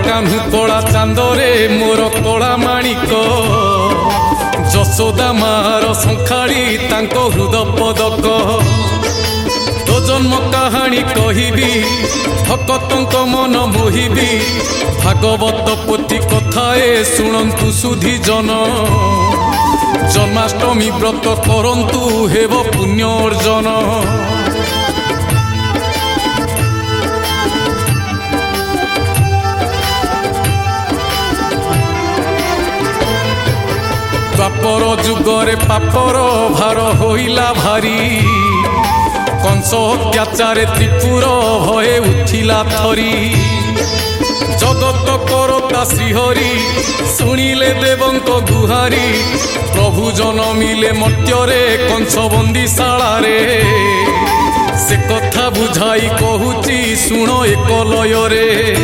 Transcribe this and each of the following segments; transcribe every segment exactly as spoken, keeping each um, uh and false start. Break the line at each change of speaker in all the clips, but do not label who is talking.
कान्हू कला चांदरे मोर कला माणिक यशोदा मार संखाड़ी तांको हृदय पदक तो जन्म कहानी कहबी भक्तों मन मोहिबी भागवत पोथी कथाए शुणु सुधी जन जन्माष्टमी व्रत करंतु हेब पुण्य अर्जन द्वापर जुगरे पापर भार होइला भारी कंस अत्याचारे त्रिपुर भये उठिला थरी जगत करता श्रीहरि शुणिले देवंक गुहारी प्रभु जनमिले मर्त्यरे कंस बंदीशाला रे से कथा बुझाई कहूची शुण एक लयरे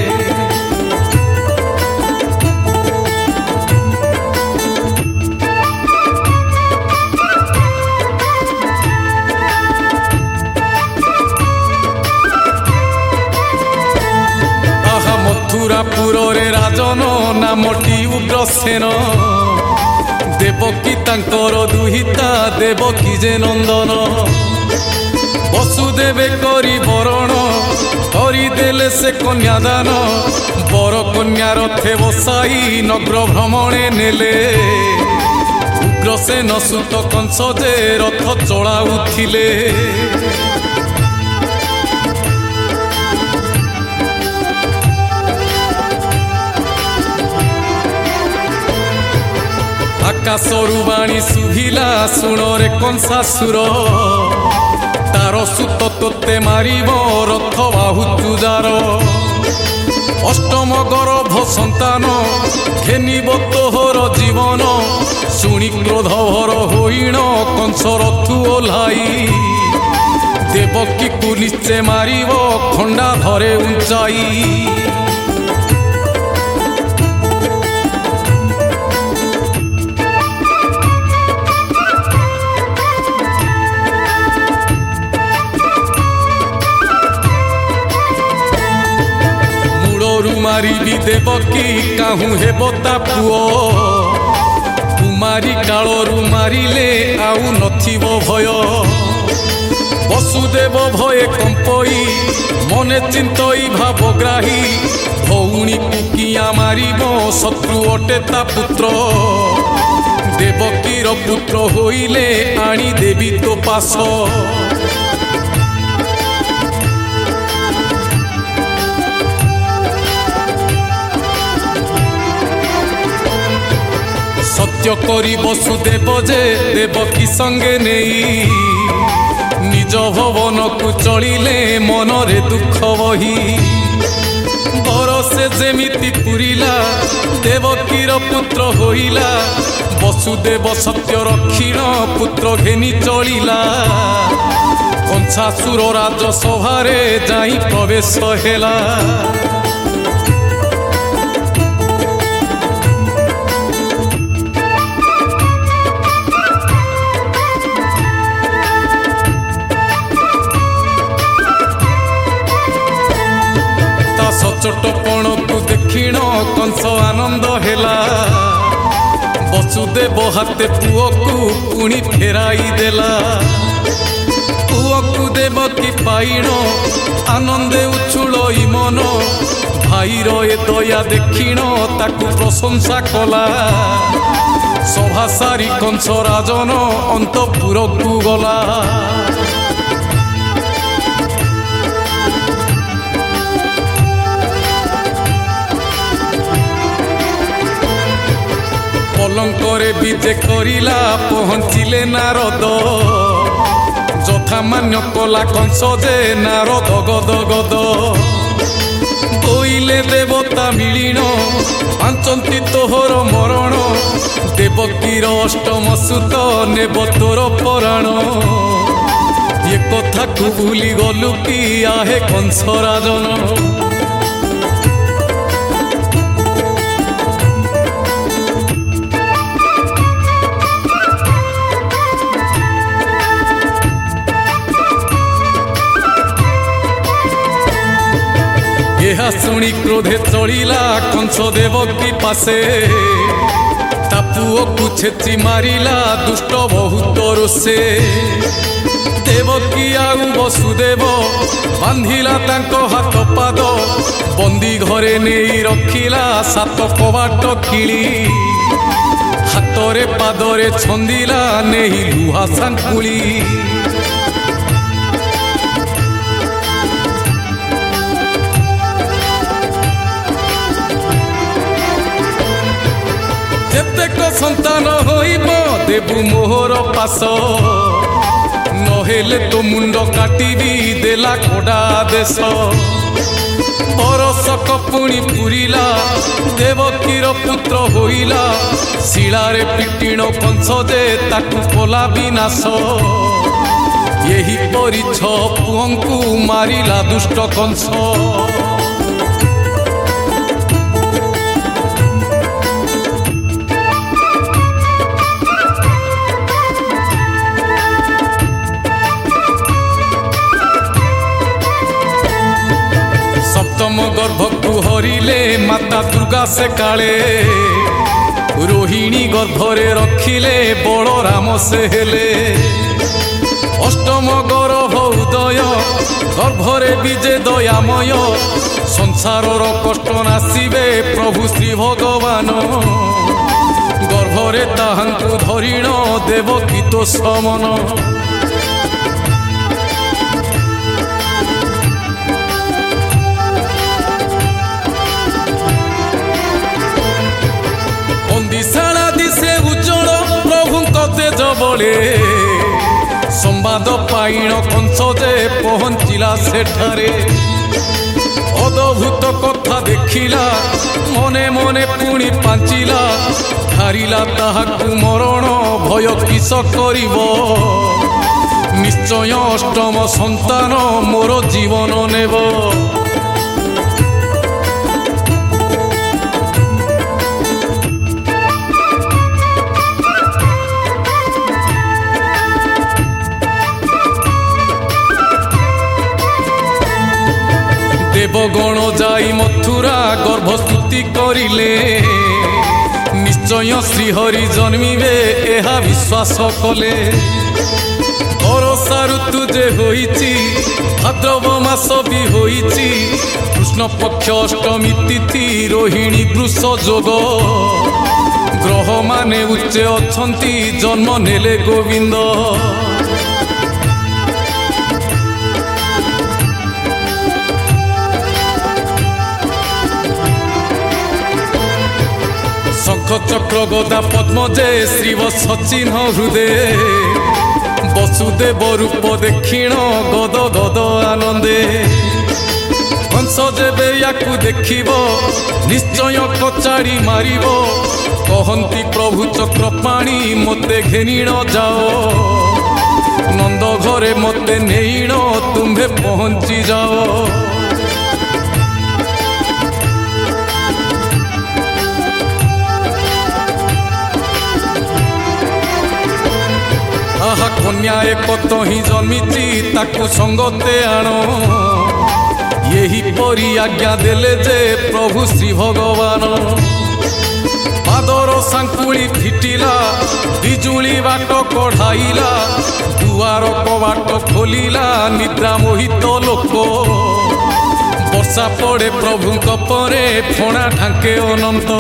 मथुरापुर रे राजन नामटी उग्रसेन देवकी तांकर दुहिता देवकी जे नंदन वसुदेवे करी बरण करिदेले से कन्यादान बर कन्या रथे बसाई नगर भ्रमणे नेले उग्रसेन सुत कंस जे रथ चलाउथिले आकाशरु बाणी सुभिला शुण रे कंसासुर तार सुत तोते मारिब रथ बाहु चुजार अष्टम गर्भ संतान घेनिब तोहर जीवन शुणी क्रोध भर होइण कंस रथु ओह्लाई देवकी को निश्चय मारिब खंडा धरे उंचाई मारी भी देवकी काहू हेब ता पुओ कुमारी कालरू मारिले आउ नथिब भय वसुदेव भये कंपई मने चिंतई भावग्राही भौणी कुकिया मारिब शत्रु अटे ता पुत्र देवकीर पुत्र होइले आनी देवी तो पास सत्य करी वसुदेव जे देवकी संगे नहीं निज भवन को चलिले मनरे दुख बही बरसे जेमिति पुरिला देवकीर पुत्र होइला वसुदेव सत्य रक्षिण पुत्र घेनी चलिला कंसासुर राजसभारे जाई प्रवेश हेला चटपण को देखिण कंस आनंद हेला वसुदेव हाथे पुओ को पुणी फेराई देला पुओ को देवकी पाइण आनंदे उछुलई मन भाईर ए दया देखिण ताकू प्रशंसा कला सभा सारी कंस राजन अंतपुर को गला पलंकरे विजे करिला पहुँचिले नारद यथामान्य कला कंस जे नारद गद गद बोइले देवता मिलिण पांचंती तोहर मरण देवकीर अष्टम सुत नेब तोर पराण ये कथा को भूली गलु कि आहे कंस राजन शुणी क्रोधे चलिला कंस देवकी पासे ता पुओ छेची मारिला दुष्ट बहुत रोसे देवकी आउ वसुदेव बांधिला तांको हाथ पाद बंदी घरे नहीं रखिला सात कबाट किली हाथरे पादरे छंदिला नहीं लुहा सांकुली जेतेक संतान होइब देबु मोहर पास नहेले तो मुंड काटिबी देला कोडा देश बरसक पुणी पुरीला देवकीर पुत्र होइला शिलारे पिटिण कंस जे ताकु कोला विनाश यही परी छ पुअंकु मारिला दुष्ट कंस सप्तम गर्भकु हरिले माता दुर्गा से काले रोहिणी गर्भरे रखिले बलराम से हेले अष्टम गर्भ उदय गर्भरे विजे दयामय संसारर कष्ट नासिबे प्रभु श्री भगवान गर्भरे ताहांकु धरिण देवकी तो समन दिशाला दिशे उज्जवल प्रभु तेज बले संवाद पाइण कंस जे पहुँचला सेठारे अद्भुत कथा देखिला मने मने पुणी पांचिला हारिला ताहाकु मरण भय किस करिब निश्चय अष्टम संतान मोर जीवन नेब देवगण जाई मथुरा गर्भस्तुति करिले निश्चय श्रीहरि जन्मिबे एहा विश्वास कले बरषा ऋतु जे होइछि भाद्रव मास भी होइछि कृष्ण पक्ष अष्टमी तिथि रोहिणी वृष जोग ग्रह माने उच्चे अछंती जन्म नेले गोविंद शंख चक्र गदा पद्मजे श्रीव सचिन्ह हृदय वसुदेव रूप देखिण गद गद आनंदे कंस जेबे याकु देखिब निश्चय कचाड़ी मारिब कहंती प्रभु चक्र पाणी मते घेनिण जाओ नंद घरे मते नेइण तुम्हे पहुंची जाओ आहा कन्या एक तो ही जन्मिची ताकु संगते आण यही परी आज्ञा देले जे प्रभु श्री भगवान पादर सांकुली फिटिला बिजुली बाट कढ़ाइला दुआर कबाट खोलिला निद्रा मोहित लोक वर्षा पड़े प्रभुंक परे फणा ढांके अनंत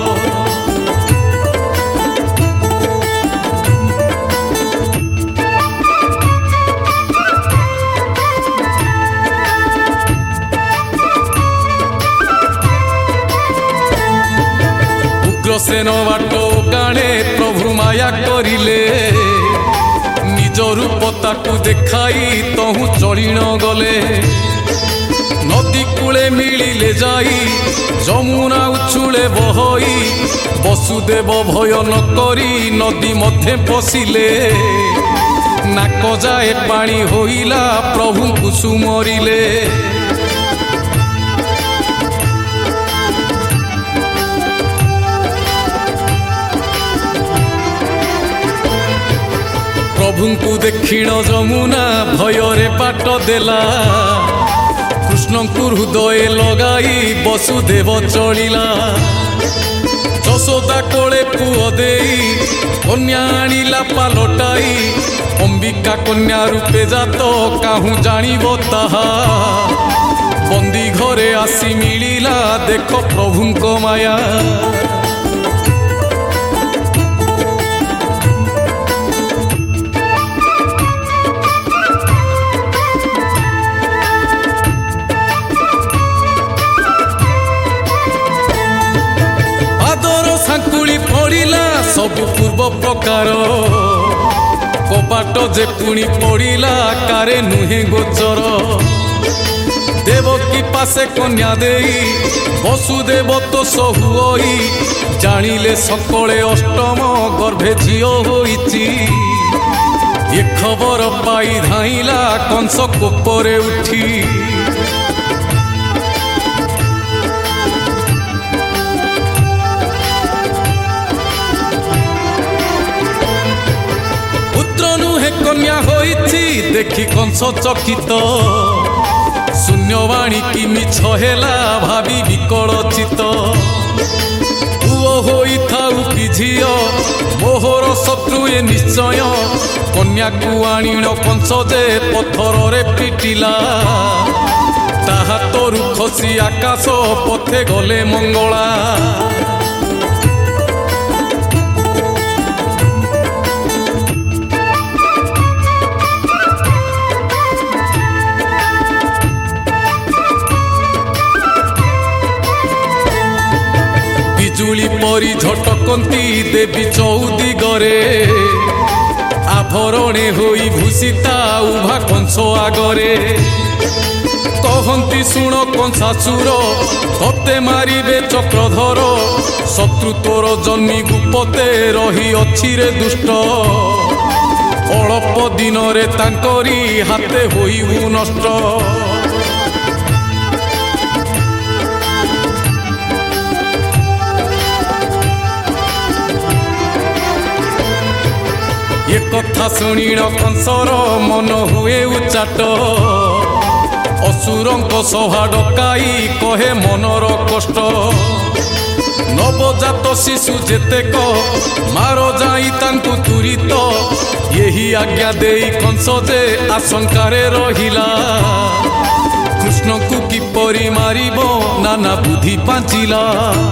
उग्रसेन बाट गाणे प्रभु माया करिले निज रूप ताकु देखाई तहु चढ़ीण गले नदी कूले मिलिले जाई जमुना उछुले बहई वसुदेव भय न करी नदी मध्य पशिले नाक जाए पानी होइला प्रभु कुसुमरिले प्रभु को देखिण जमुना भୟରେ बाट देला कृष्ण कृष्णଙ୍କୁ हृदय लगाई वसुदेव चलिला यशोदा कोले पुओ देई कन्या आनिला पालटाई अंबिका कन्या रूपे जात काहू जानिबो ताहा बंदी घरे आसी मिलिला देख प्रभुंको माया सांकुली पड़िला सब पूर्व प्रकार कपाट जे पुणी पड़िला कारे नुहे गोचर देवकी पासे कन्या देई वसुदेव तो सहुई जानिले सकले अष्टम गर्भे झियो होइची ये खबर पाई धाइला कंस कोपरे उठी कन्या होइछि देखि कंस चकित शून्यवाणी कि मिछ हेला भावी विकल चित पुओ होई थाउ कि झियो मोहर शत्रु ए निश्चय कन्या को आनिण कंस जे पत्थर रे पिटिला ताहा तोरु खसी आकाश पथे गले मंगला बिजुली परी झटकंती देवी चौदी गरे आभरणे होई भूषिता उभा कंस आगरे कहंती शुण कंसासुर तते मारिबे चक्रधर शत्रु तोर जन्मी गुपते रही अछि रे दुष्ट अल्प दिन रे तांकरी हाथे होइबु नष्ट ये कथा शुणिण कंसर मन हुए उच्चाट असुरंक सभा डकाई कहे मनर कष्ट नवजात शिशु जेतेक मार जाई तांकु तुरित यही आज्ञा देई कंस जे आशंकारे रहिला कृष्ण को किपरि मारिबो नाना बुद्धि पांचिला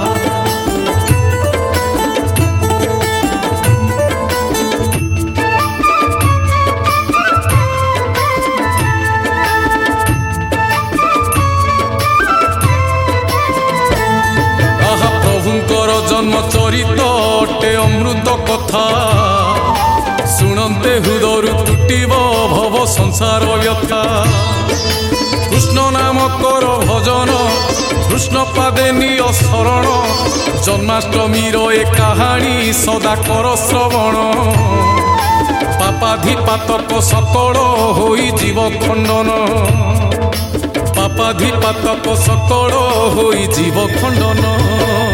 जन्म चरित अटे अमृत कथा शुणते हृदय टूटिब भव संसार व्यथा कृष्ण नाम कर भजन कृष्ण पादे निय शरण जन्माष्टमी ए कहानी सदा कर श्रवण पापाधिपातक सकल होई जीव खंडन पापाधिपातक सकल होई जीव खंडन।